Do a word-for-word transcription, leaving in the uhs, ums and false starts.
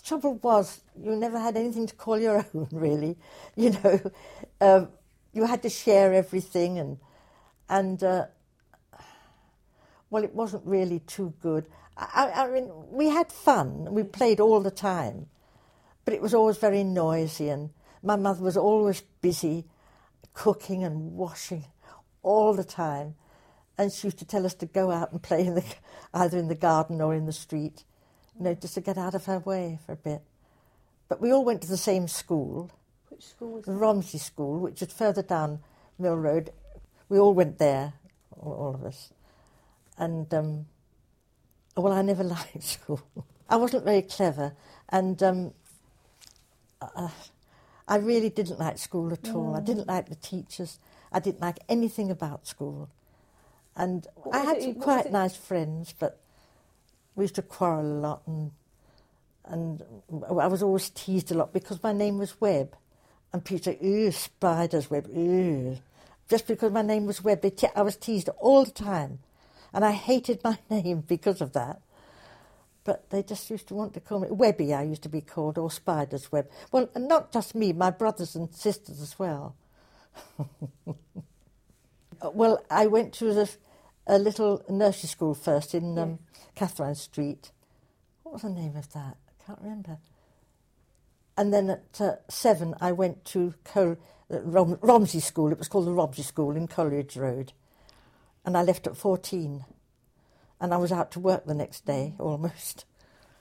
trouble was, you never had anything to call your own, really. You know, um, you had to share everything, and and uh, well, it wasn't really too good. I, I mean, we had fun. We played all the time, but it was always very noisy, and my mother was always busy cooking and washing all the time, and she used to tell us to go out and play in the either in the garden or in the street, you know, just to get out of her way for a bit. But we all went to the same school. Which school was the that? Romsey School, which is further down Mill Road. We all went there, all, all of us. And, um, well, I never liked school. I wasn't very clever, and um, uh, I really didn't like school at all. No. I didn't like the teachers. I didn't like anything about school. And What I was had it- some what was quite it- nice friends, but we used to quarrel a lot, and and I was always teased a lot because my name was Webb. And people say, ooh, Spider's Web, ooh. Just because my name was Webb, they te- I was teased all the time. And I hated my name because of that. But they just used to want to call me Webby, I used to be called, or Spider's Web. Well, and not just me, my brothers and sisters as well. Well, I went to the, a little nursery school first in um, Catherine Street. What was the name of that? I can't remember. And then at uh, seven, I went to Col- uh, Rom- Romsey School. It was called the Romsey School in Coleridge Road. And I left at fourteen. And I was out to work the next day, almost.